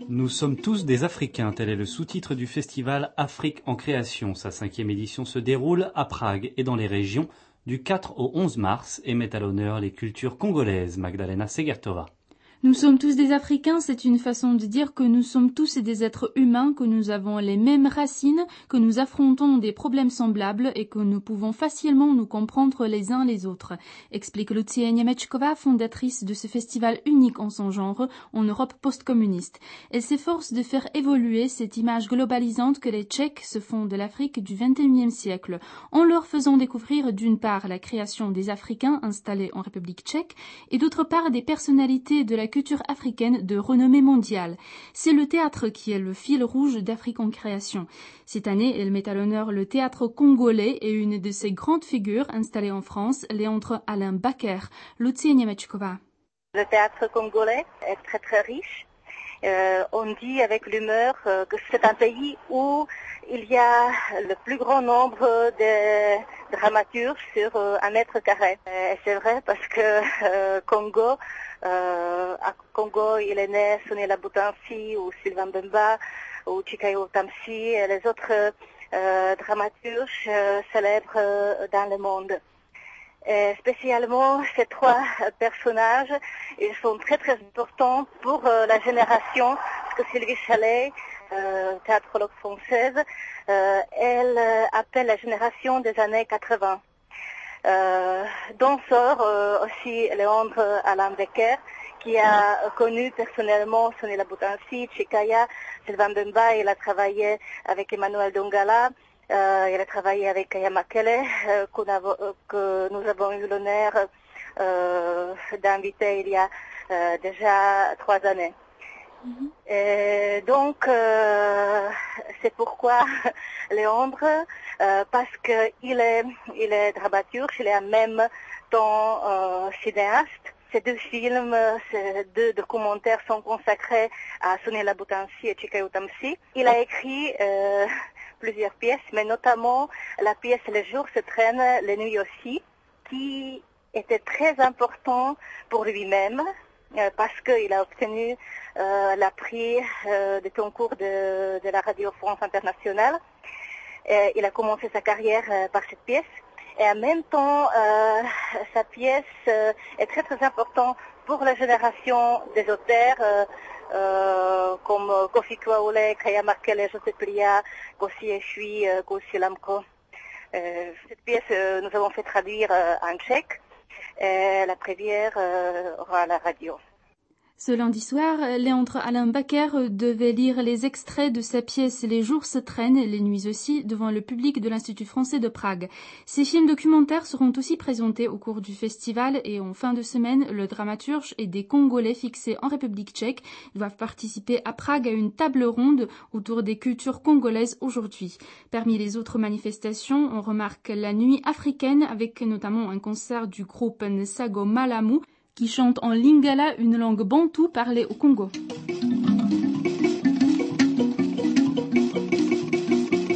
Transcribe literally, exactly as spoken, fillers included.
Nous sommes tous des Africains, tel est le sous-titre du festival Afrique en création. Sa cinquième édition se déroule à Prague et dans les régions du quatre au onze mars et met à l'honneur les cultures congolaises. Magdalena Segertova. Nous sommes tous des Africains, c'est une façon de dire que nous sommes tous des êtres humains, que nous avons les mêmes racines, que nous affrontons des problèmes semblables et que nous pouvons facilement nous comprendre les uns les autres, explique Lucia Niemeczkova, fondatrice de ce festival unique en son genre en Europe post-communiste. Elle s'efforce de faire évoluer cette image globalisante que les Tchèques se font de l'Afrique du vingt et unième siècle, en leur faisant découvrir d'une part la création des Africains installés en République tchèque et d'autre part des personnalités de la culture africaine de renommée mondiale. C'est le théâtre qui est le fil rouge d'Afrique en création. Cette année, elle met à l'honneur le théâtre congolais et une de ses grandes figures installées en France, Léandre Alain Baker. Lucia Niemeczkova. Le théâtre congolais est très très riche. Euh, on dit avec l'humeur euh, que c'est un pays où il y a le plus grand nombre de dramaturges sur euh, un mètre carré. Et c'est vrai parce que euh, Congo, euh, à Congo, il est né Sonela Butansi ou Sylvain Bemba ou Chikayo Tamsi et les autres euh, dramaturges euh, célèbres euh, dans le monde. Et spécialement, ces trois personnages, ils sont très très importants pour euh, la génération, parce que Sylvie Chalet, euh, théâtrologue française, euh, elle euh, appelle la génération des années quatre-vingts. Euh, dont sort euh, aussi Léandre Alain Becker, qui a connu personnellement Sonela Butansi, Chikaya, Sylvain Bemba. Il a travaillé avec Emmanuel Dongala. Euh, il a travaillé avec Kaya Makele, euh, euh, que nous avons eu l'honneur euh, d'inviter il y a euh, déjà trois années. Mm-hmm. Et donc, euh, c'est pourquoi Léandre, euh, parce qu'il est, il est dramaturge, il est en même temps euh, cinéaste. Ces deux films, ces deux documentaires sont consacrés à Sonela Butansi et Chikayo Tamsi. Il a écrit euh, plusieurs pièces, mais notamment la pièce Les jours se traînent, les nuits aussi, qui était très important pour lui-même, euh, parce qu'il a obtenu euh, la prix euh, de concours de, de la Radio France Internationale. Et il a commencé sa carrière euh, par cette pièce. Et en même temps, euh, sa pièce euh, est très très importante pour la génération des auteurs euh, euh, comme Kofi Kwaole, Kaya Makele, Joseph Plia, Kossi Eshui, euh, Kossi Lamko. Euh, cette pièce, euh, nous avons fait traduire euh, en tchèque. Et la première euh, aura à la radio. Ce lundi soir, Léandre Alain Baker devait lire les extraits de sa pièce Les jours se traînent, les nuits aussi, devant le public de l'Institut français de Prague. Ces films documentaires seront aussi présentés au cours du festival et en fin de semaine, le dramaturge et des Congolais fixés en République tchèque doivent participer à Prague à une table ronde autour des cultures congolaises aujourd'hui. Parmi les autres manifestations, on remarque la nuit africaine avec notamment un concert du groupe Nsago Malamu qui chante en lingala, une langue bantoue parlée au Congo.